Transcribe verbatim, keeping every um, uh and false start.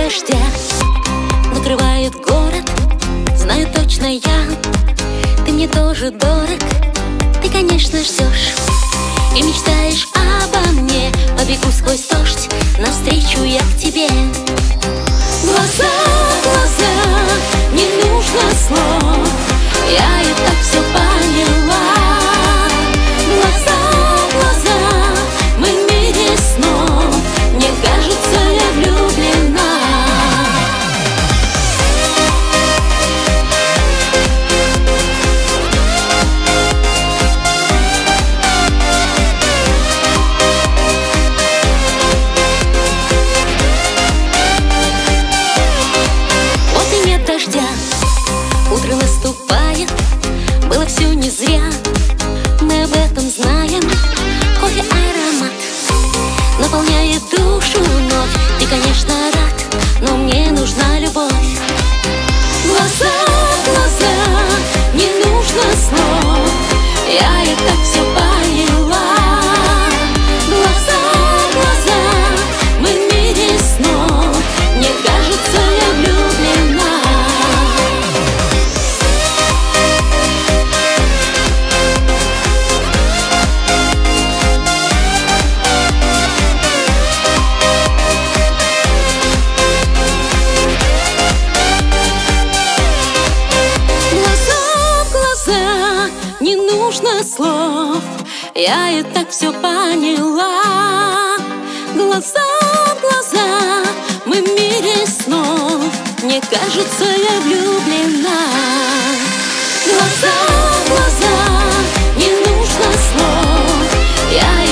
дождя накрывает город, знаю точно я. Ты мне тоже дорог, ты, конечно, ждешь и мечтаешь обо мне. Побегу сквозь дождь, навстречу я к тебе. Глаза, глаза, не нужно слов, я и так все поняла. Глаза, глаза, мы в мире снов, мне кажется, я влюблена. Вот и нет дождя, утро наступает, было все не зря, мы об этом знаем. Кофе аромат наполняет душу вновь. Ты, конечно, рад, но мне нужна любовь. Глаза, глаза, не нужно слов, я и так все поняла. Глаза, глаза, мы в мире снов, мне кажется, я влюблена. Не нужно слов, я и так все поняла. Глаза в глаза, мы в мире снов, мне кажется, я влюблена. Глаза в глаза, не нужно слов, я